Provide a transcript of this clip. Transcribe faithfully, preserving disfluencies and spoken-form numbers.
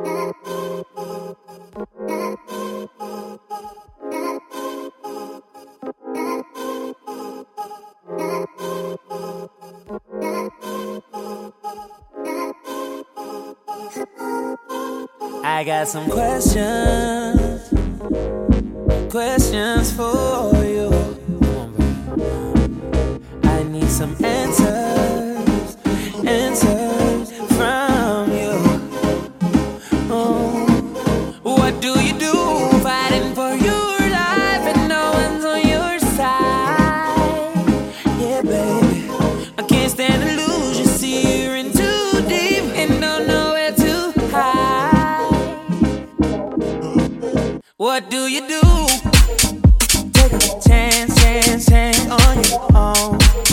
I got some questions, questions for you. I need some answers, answers from you. Oh, what do you do fighting for your life and no one's on your side? Yeah, baby, I can't stand to lose you. See you're in too deep and don't know where to hide. What do you do? Take a chance, chance, chance on your own.